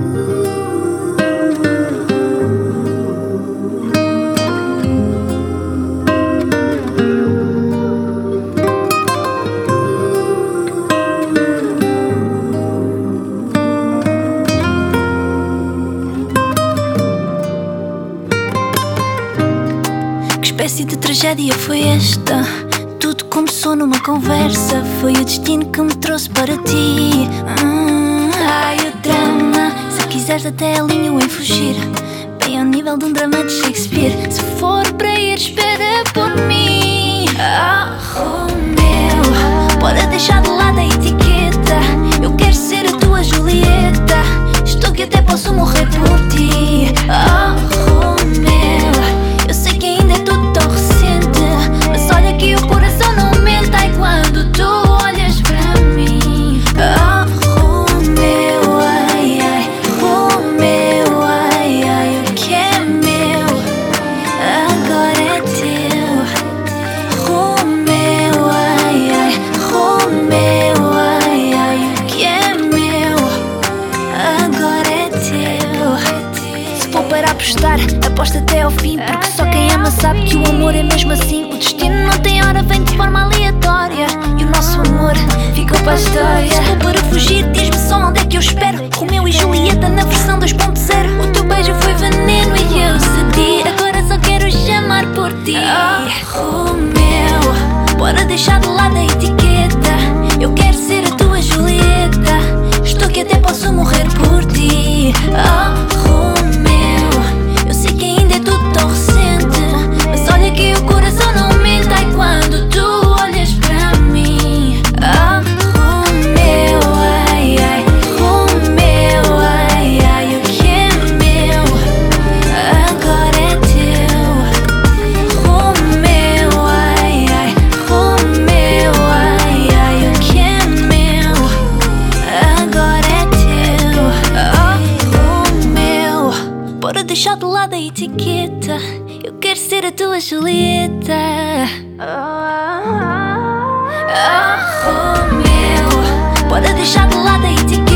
Que espécie de tragédia foi esta? Tudo começou numa conversa. Foi o destino que me trouxe para ti. Ai, o drama. Se quiseres até alinho em fugir, bem ao nível de um drama de Shakespeare. Se for para ir, espera por mim. Romeu, bora deixar de lado a etiqueta. Eu quero ser a tua Julieta. Estou que até posso morrer por ti. Romeu, eu sei que ainda é tudo tão recente, mas olha que o coração não mente. Ai, quando tu olhas para mim. Romeu, ai, ai. Romeu, ai, ai. O que é meu agora é teu. Romeu, ai, ai. Romeu, ai, ai. O que é meu agora é teu. Se for para apostar, aposta até ao fim, porque só quem ama sabe que o amor é mesmo assim. O destino não tem hora, vem de forma aleatória, e o nosso amor ficou para a história. Se for para fugir, diz-me só onde é que eu espero. Romeu e Julieta na versão 2.0. O teu beijo foi veneno e eu cedi. Agora só quero chamar por ti. Romeu, bora deixar de lado a etiqueta. Eu quero ser a tua Julieta. Estou que até posso morrer por ti. Romeu, eu sei que ainda é tudo tão recente, mas olha que o coração não mente. Ai, quando tu olhas para mim. Romeu, ai, ai. Romeu, ai, ai. O que é meu agora é teu. Romeu, ai, ai. Romeu, ai, ai. O que é meu agora é teu. Romeu, bora deixar de lado a etiqueta. Eu quero ser a tua Julieta. Romeu, bora deixar de lado a etiqueta.